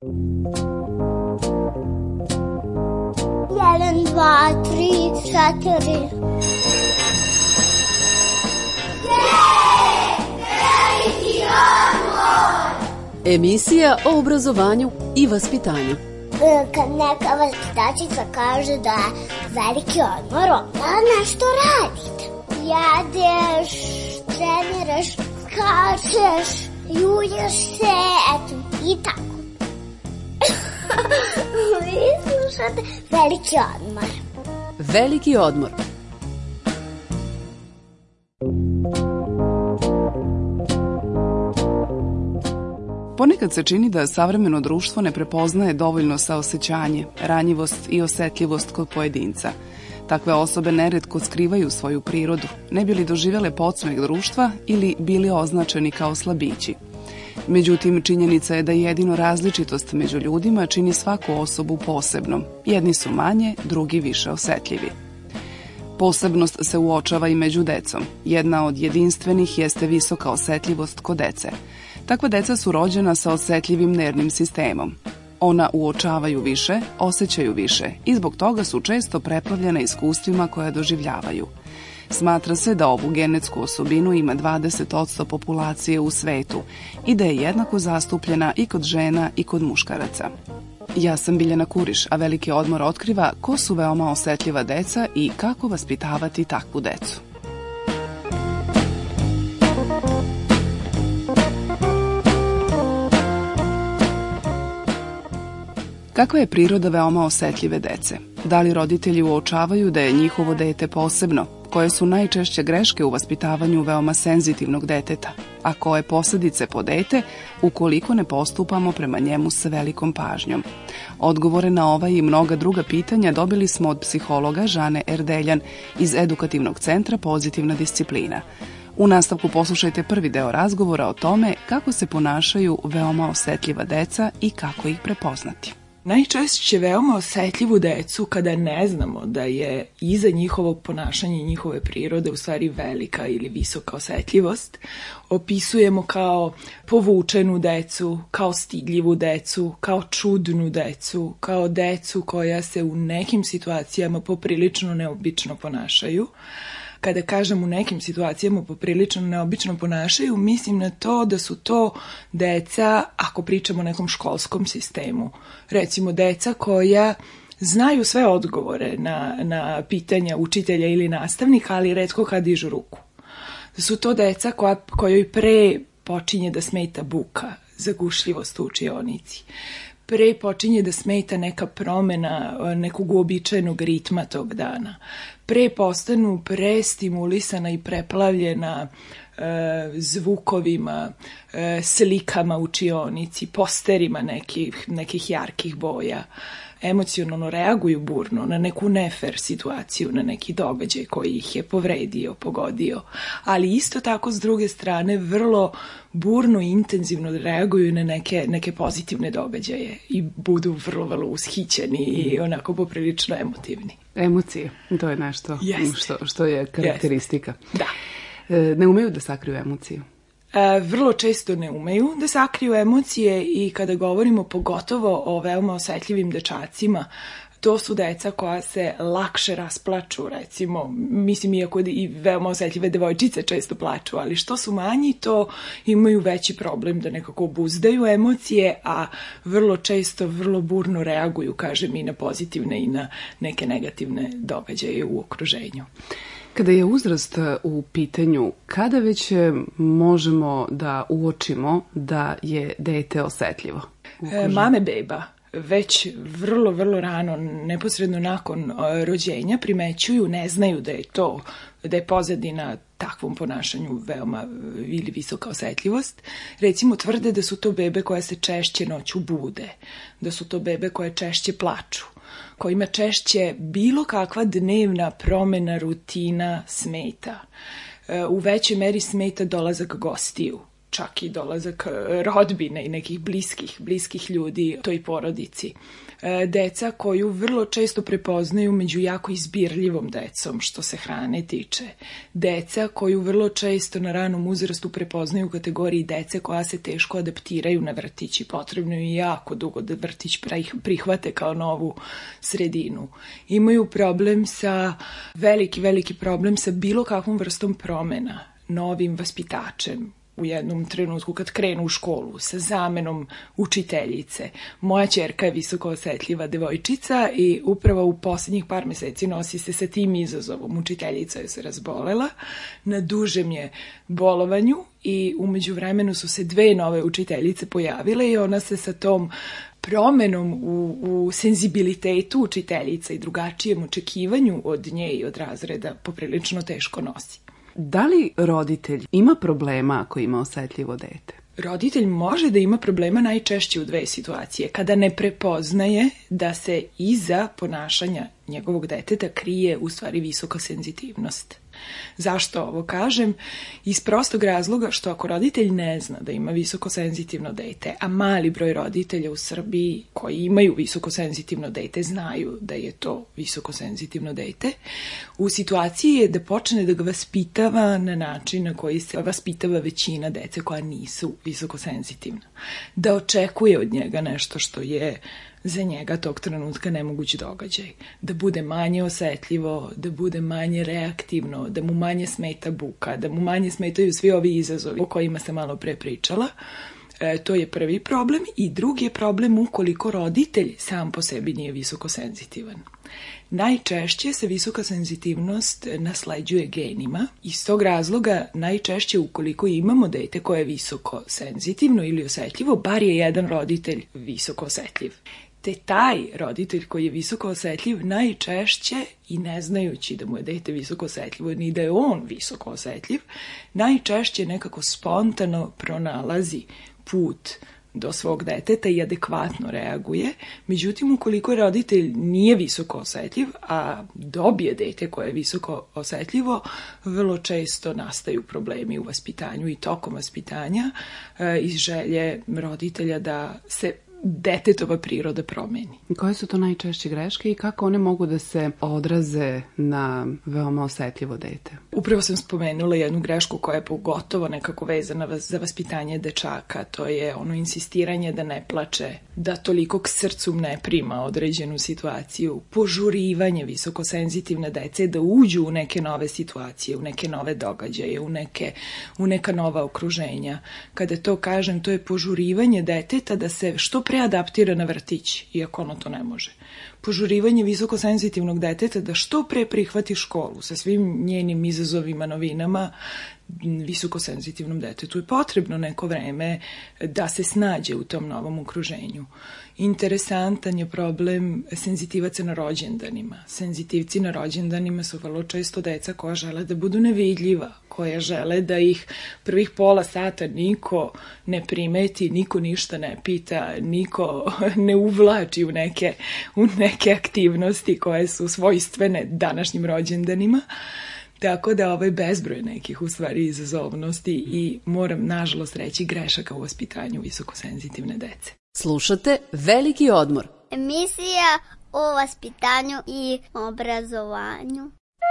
Jedan, dva, tri, četiri. Emisija o obrazovanju i vaspitanju. Kad neka vaspitačica kaže da je veliki odmor, onda nešto radite. Jedeš, treniraš, skačeš, julješ se, eto, i tako. Vi slušate veliki odmor. Veliki odmor. Ponekad se čini da savremeno društvo ne prepoznaje dovoljno saosećanje, ranjivost i osetljivost kod pojedinca. Takve osobe neretko skrivaju svoju prirodu, ne bi li doživjele podsmeh društva ili bili označeni kao slabići. Međutim, činjenica je da jedino različitost među ljudima čini svaku osobu posebnom. Jedni su manje, drugi više osetljivi. Posebnost se uočava i među decom. Jedna od jedinstvenih jeste visoka osetljivost kod dece. Takva deca su rođena sa osetljivim nervnim sistemom. Ona uočavaju više, osjećaju više i zbog toga su često preplavljena iskustvima koja doživljavaju. Smatra se da ovu genetsku osobinu ima 20% populacije u svetu i da je jednako zastupljena i kod žena i kod muškaraca. Ja sam Biljana Kuriš, a Veliki odmor otkriva ko su veoma osetljiva deca i kako vaspitavati takvu decu. Kakva je priroda veoma osetljive dece? Da li roditelji uočavaju da je njihovo dete posebno? Koje su najčešće greške u vaspitavanju veoma senzitivnog deteta? A koje posljedice po dete ukoliko ne postupamo prema njemu sa velikom pažnjom? Odgovore na ova i mnoga druga pitanja dobili smo od psihologa Žane Erdeljan iz Edukativnog centra Pozitivna disciplina. U nastavku poslušajte prvi deo razgovora o tome kako se ponašaju veoma osetljiva deca i kako ih prepoznati. Najčešće veoma osetljivu decu, kada ne znamo da je iza njihovog ponašanja i njihove prirode u stvari velika ili visoka osetljivost, opisujemo kao povučenu decu, kao stidljivu decu, kao čudnu decu, kao decu koja se u nekim situacijama poprilično neobično ponašaju. Kada kažem u nekim situacijama poprilično neobično ponašaju, mislim na to da su to deca, ako pričamo o nekom školskom sistemu, recimo deca koja znaju sve odgovore na pitanja učitelja ili nastavnika, ali retko kad dižu ruku. Da su to deca kojoj pre počinje da smeta buka, zagušljivost u učionici. Pre počinje da smeta neka promena nekog uobičajenog ritma tog dana. Pre postanu prestimulisana i preplavljena zvukovima, slikama u učionici, posterima nekih jarkih boja. Emocionalno reaguju burno na neku nefer situaciju, na neki događaj koji ih je povredio, pogodio. Ali isto tako s druge strane vrlo burno i intenzivno reaguju na neke pozitivne događaje i budu vrlo, vrlo ushićeni i onako poprilično emotivni. Emocije, to je nešto što je karakteristika. Da. Ne umeju da sakriju emociju? Vrlo često ne umeju da sakriju emocije i kada govorimo pogotovo o veoma osetljivim dečacima, to su deca koja se lakše rasplaču, recimo, mislim iako i veoma osetljive devojčice često plaču, ali što su manji, to imaju veći problem da nekako obuzdaju emocije, a vrlo često, vrlo burno reaguju, kažem, i na pozitivne i na neke negativne događaje u okruženju. Kada je uzrast u pitanju, kada već možemo da uočimo da je dete osetljivo? Mame beba već vrlo, vrlo rano, neposredno nakon rođenja, primećuju, ne znaju da je pozadina takvom ponašanju veoma ili visoka osetljivost. Recimo, tvrde da su to bebe koje se češće noću bude, da su to bebe koje češće plaču, kojima češće bilo kakva dnevna promena rutina smeta. U većoj meri smeta dolazak gostiju. čak i dolazak rodbine i nekih bliskih ljudi toj porodici. Deca koju vrlo često prepoznaju među jako izbirljivom decom što se hrane tiče. Deca koju vrlo često na ranom uzrastu prepoznaju u kategoriji dece koja se teško adaptiraju na vrtić i potrebno je jako dugo da vrtić prihvate kao novu sredinu. Imaju problem veliki problem sa bilo kakvom vrstom promena, novim vaspitačem, u jednom trenutku kad krenu u školu, sa zamenom učiteljice. Moja ćerka je visoko osetljiva devojčica i upravo u poslednjih par meseci nosi se sa tim izazovom. Učiteljica je se razbolela, na dužem je bolovanju i umeđu vremenu su se 2 nove učiteljice pojavile i ona se sa tom promenom u senzibilitetu učiteljica i drugačijem očekivanju od nje i od razreda poprilično teško nosi. Da li roditelj ima problema ako ima osetljivo dete? Roditelj može da ima problema najčešće u 2 situacije. Kada ne prepoznaje da se iza ponašanja njegovog deteta krije u stvari visoka senzitivnost. Zašto ovo kažem? Iz prostog razloga što ako roditelj ne zna da ima visoko senzitivno dete, a mali broj roditelja u Srbiji koji imaju visoko senzitivno dete znaju da je to visoko senzitivno dete, u situaciji je da počne da ga vaspitava na način na koji se vaspitava većina dece koja nisu visoko senzitivna. Da očekuje od njega nešto što je za njega tog trenutka nemoguć događaj. Da bude manje osetljivo, da bude manje reaktivno, da mu manje smeta buka, da mu manje smetaju svi ovi izazovi o kojima sam malo pre pričala. To je prvi problem. I drugi je problem ukoliko roditelj sam po sebi nije visoko senzitivan. Najčešće se visoka senzitivnost nasleđuje genima. Iz tog razloga najčešće ukoliko imamo dete koje je visoko senzitivno ili osetljivo, bar je jedan roditelj visoko osetljiv. Te taj roditelj koji je visoko osetljiv najčešće, i ne znajući da mu je dete visoko osetljivo ni da je on visoko osetljiv, najčešće nekako spontano pronalazi put do svog deteta i adekvatno reaguje. Međutim, ukoliko roditelj nije visoko osetljiv, a dobije dete koje je visoko osetljivo, vrlo često nastaju problemi u vaspitanju i tokom vaspitanja iz želje roditelja da se detetova priroda promeni. Koje su to najčešće greške i kako one mogu da se odraze na veoma osetljivo dete? Upravo sam spomenula jednu grešku koja je pogotovo nekako vezana za vaspitanje dečaka. To je ono insistiranje da ne plače, da toliko k srcu ne prima određenu situaciju, požurivanje visokosenzitivne dece da uđu u neke nove situacije, u neke nove događaje, u neka nova okruženja. Kada to kažem, to je požurivanje deteta da se što pre adaptira na vrtić, iako ono to ne može. Požurivanje visokosenzitivnog deteta da što pre prihvati školu sa svim njenim izazovima, novinama. Visokosenzitivnom detetu je potrebno neko vreme da se snađe u tom novom okruženju. Interesantan je problem senzitivaca na rođendanima. Senzitivci na rođendanima su vrlo često deca koja žele da budu nevidljiva, koja žele da ih prvih pola sata niko ne primeti, niko ništa ne pita, niko ne uvlači u neke aktivnosti koje su svojstvene današnjim rođendanima. Tako da ovo je bezbroj nekih u stvari izazovnosti i moram nažalost reći grešaka u vaspitanju visokosenzitivne dece. Slušate Veliki odmor. Emisija o vaspitanju i obrazovanju.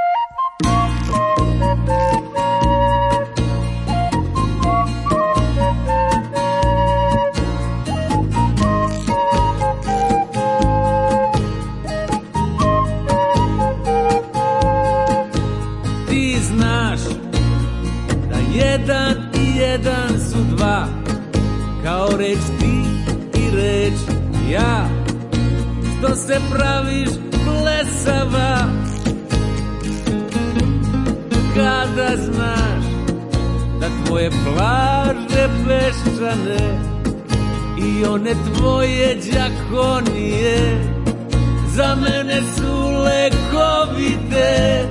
Ti znaš da jedan i jedan su dva, kao reč ti i reč ja, što se praviš blesava kada znaš da tvoje plaže peščane i one tvoje đakonije za mene su lekovite.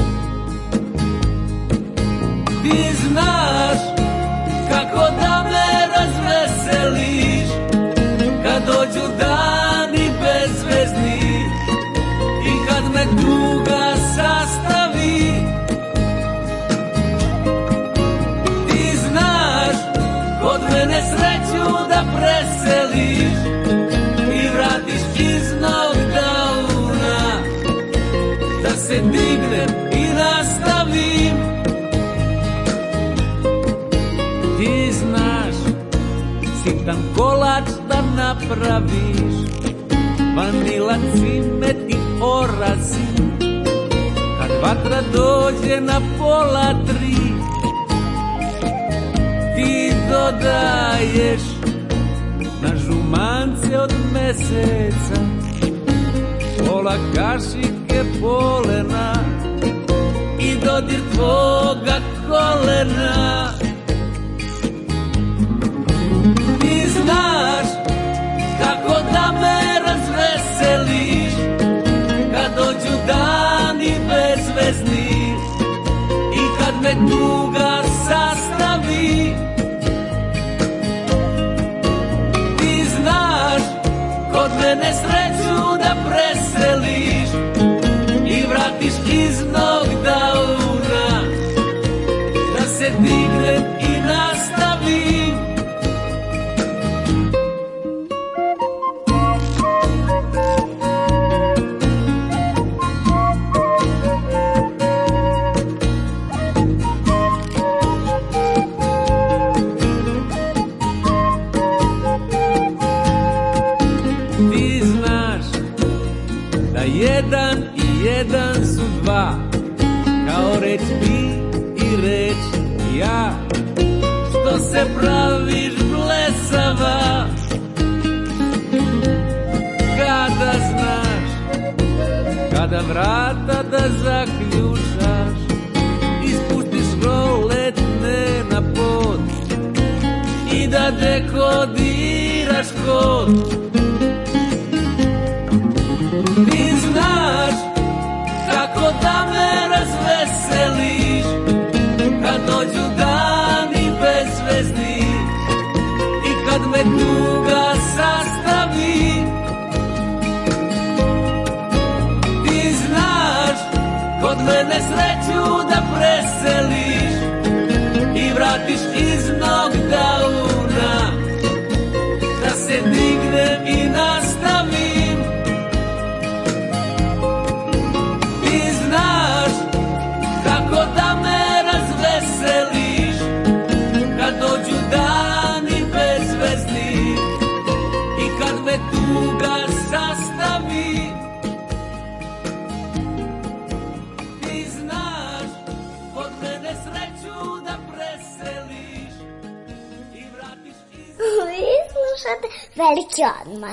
Ti znaš kako da me razveseliš kad dođu dani bezvezni i kad me tuga sastavi. Ti znaš praviš, vanila, cimet i orasin. Kad vatra dođe na 2:30, ti dodaješ na žumance od meseca pola kašike polena i dodir tvoga kolena. Ti znaš kako da me razveseliš kad dođu dani bezvezni i kad me tuga sastavi. Ti znaš kod mene sreću da preseliš i vratiš iz knockdowna, da se dignem i nastavim. Jedan i jedan su dva, kao reč ti i reč ja, što se praviš blesava. Kada znaš, kada vrata da zaključaš, ispustiš roletne na pod i da dekodiraš kod. Ti znaš kako da me razveseliš kad dođu dani bezvezni i kad me tuga sastavi. Ti znaš kod mene sreću da preseliš i vratiš iz knockdowna, da se dignem i nastavim. Vi slušate Veliki odmor.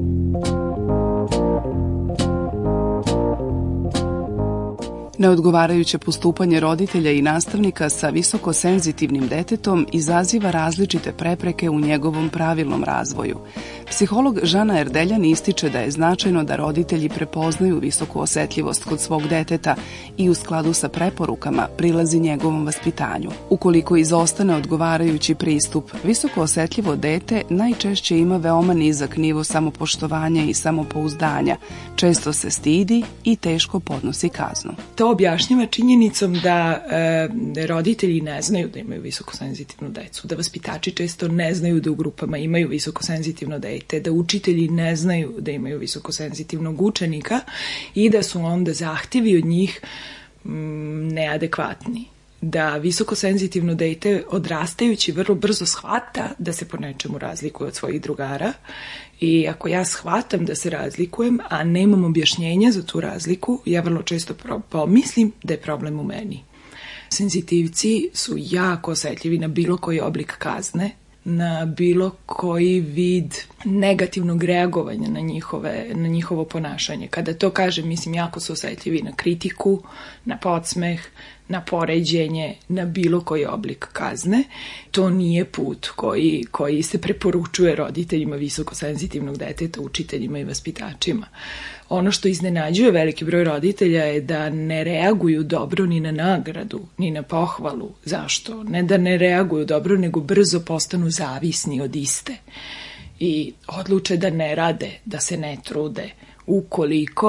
Neodgovarajuće postupanje roditelja i nastavnika sa visokosenzitivnim detetom izaziva različite prepreke u njegovom pravilnom razvoju. Psiholog Žana Erdeljan ističe da je značajno da roditelji prepoznaju visoku osetljivost kod svog deteta i u skladu sa preporukama prilazi njegovom vaspitanju. Ukoliko izostane odgovarajući pristup, visoko osetljivo dete najčešće ima veoma nizak nivo samopoštovanja i samopouzdanja, često se stidi i teško podnosi kaznu. To objašnjava činjenicom da roditelji ne znaju da imaju visokosenzitivnu decu, da vaspitači često ne znaju da u grupama imaju visokosenzitivno dete, da učitelji ne znaju da imaju visokosenzitivnog učenika i da su onda zahtjevi od njih neadekvatni. Da visokosenzitivno dete odrastajući vrlo brzo shvata da se po nečemu razlikuje od svojih drugara i ako ja shvatam da se razlikujem, a nemam objašnjenja za tu razliku, ja vrlo često pomislim da je problem u meni. Senzitivci su jako osetljivi na bilo koji oblik kazne, na bilo koji vid negativnog reagovanja na njihovo ponašanje. Kada to kažem, mislim, jako su osetljivi na kritiku, na podsmeh, na poređenje, na bilo koji oblik kazne. To nije put koji se preporučuje roditeljima visokosenzitivnog deteta, učiteljima i vaspitačima. Ono što iznenađuje veliki broj roditelja je da ne reaguju dobro ni na nagradu, ni na pohvalu. Zašto? Ne da ne reaguju dobro, nego brzo postanu zavisni od iste. I odluče da ne rade, da se ne trude, ukoliko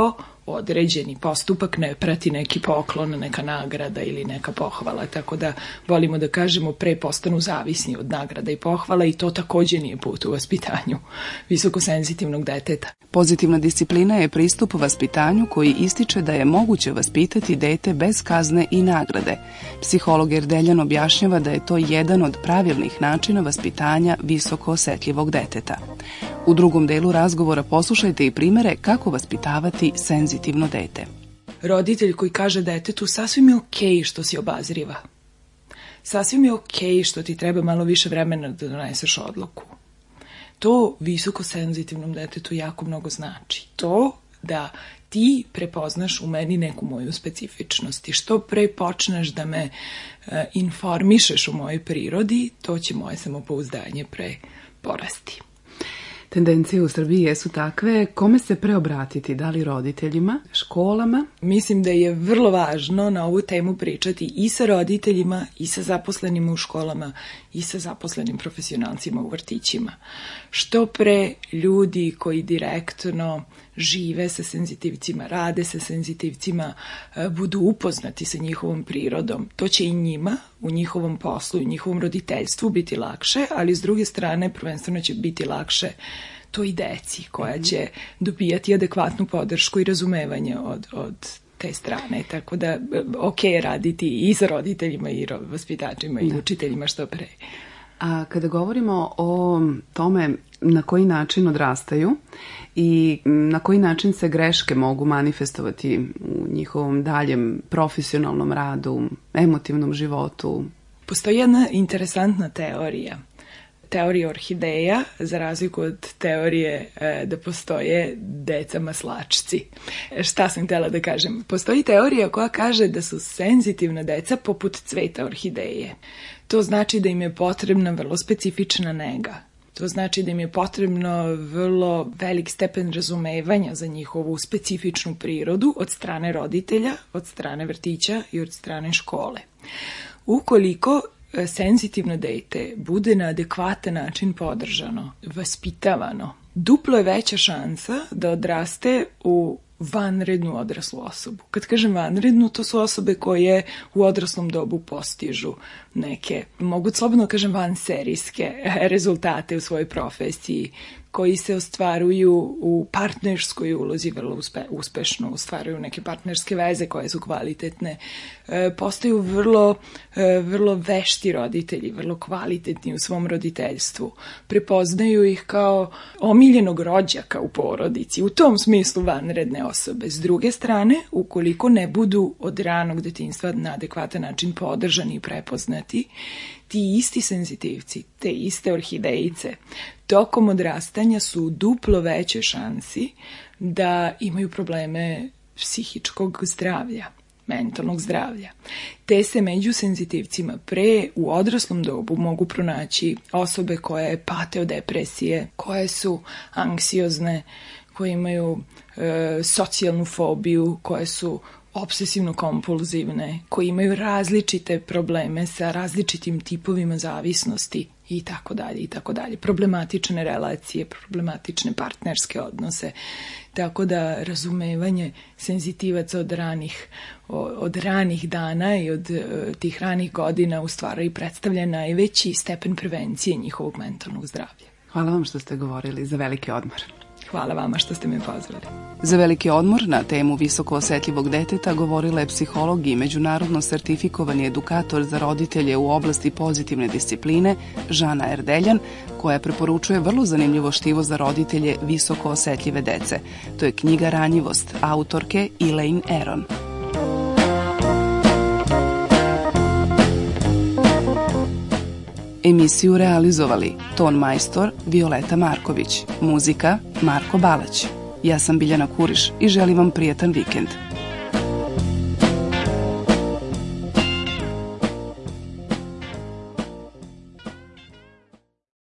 određeni postupak ne prati neki poklon, neka nagrada ili neka pohvala, tako da volimo da kažemo pre postanu zavisni od nagrada i pohvala i to takođe nije put u vaspitanju visokosenzitivnog deteta. Pozitivna disciplina je pristup vaspitanju koji ističe da je moguće vaspitati dete bez kazne i nagrade. Psiholog Erdeljan objašnjava da je to jedan od pravilnih načina vaspitanja visoko osetljivog deteta. U drugom delu razgovora poslušajte i primere kako vaspitavati senzitivno dete. Roditelj koji kaže detetu sasvim je okej što si obazriva. Sasvim je okej što ti treba malo više vremena da doneseš odluku. To visokosenzitivnom detetu jako mnogo znači. To da ti prepoznaš u meni neku moju specifičnost i što pre počneš da me informišeš o mojoj prirodi, to će moje samopouzdanje pre porasti. Tendencije u Srbiji jesu takve. Kome se preobratiti? Da li roditeljima, školama? Mislim da je vrlo važno na ovu temu pričati i sa roditeljima, i sa zaposlenima u školama, i sa zaposlenim profesionalcima u vrtićima. Što pre ljudi koji direktno žive sa senzitivcima, rade sa senzitivcima, budu upoznati sa njihovom prirodom. To će i njima, u njihovom poslu i njihovom roditeljstvu biti lakše, ali s druge strane prvenstveno će biti lakše to i deci koja će dobijati adekvatnu podršku i razumevanje od te strane. Tako da ok je raditi i sa roditeljima i vaspitačima i učiteljima što pre. A kada govorimo o tome na koji način odrastaju i na koji način se greške mogu manifestovati u njihovom daljem profesionalnom radu, emotivnom životu? Postoji jedna interesantna teorija. Teorija orhideja, za razliku od teorije da postoje deca maslačci. Šta sam htjela da kažem? Postoji teorija koja kaže da su senzitivna deca poput cveta orhideje. To znači da im je potrebna vrlo specifična nega. To znači da im je potrebno vrlo velik stepen razumevanja za njihovu specifičnu prirodu od strane roditelja, od strane vrtića i od strane škole. Ukoliko senzitivno dete bude na adekvatan način podržano, vaspitavano, duplo je veća šansa da odraste u vanrednu odraslu osobu. Kad kažem vanrednu, to su osobe koje u odraslom dobu postižu neke, mogu slobodno kažem vanserijske rezultate u svojoj profesiji, koji se ostvaruju u partnerskoj ulozi vrlo uspešno, ostvaruju neke partnerske veze koje su kvalitetne, postaju vrlo vešti roditelji, vrlo kvalitetni u svom roditeljstvu, prepoznaju ih kao omiljenog rođaka u porodici, u tom smislu vanredne osobe. S druge strane, ukoliko ne budu od ranog detinjstva na adekvatan način podržani i prepoznati, ti isti senzitivci, te iste orhidejice, tokom odrastanja su u duplo većoj šansi da imaju probleme psihičkog zdravlja, mentalnog zdravlja. Te se među senzitivcima pre u odraslom dobu mogu pronaći osobe koje pate od depresije, koje su anksiozne, koje imaju socijalnu fobiju, koje su obsesivno-kompulzivne, koji imaju različite probleme sa različitim tipovima zavisnosti i tako dalje, i tako dalje. Problematične relacije, problematične partnerske odnose. Tako da razumevanje senzitivaca od ranih dana i od tih ranih godina u stvari predstavlja najveći stepen prevencije njihovog mentalnog zdravlja. Hvala vam što ste govorili za veliki odmor. Hvala vama što ste me pozvali. Za veliki odmor na temu visoko osetljivog deteta govorila je psiholog i međunarodno sertifikovani edukator za roditelje u oblasti pozitivne discipline Žana Erdeljan, koja preporučuje vrlo zanimljivo štivo za roditelje visoko osetljive dece. To je knjiga Ranjivost autorke Elaine Aron. Emisiju realizovali ton majstor Violeta Marković, muzika Marko Balać. Ja sam Biljana Kuriš i želim vam prijatan vikend.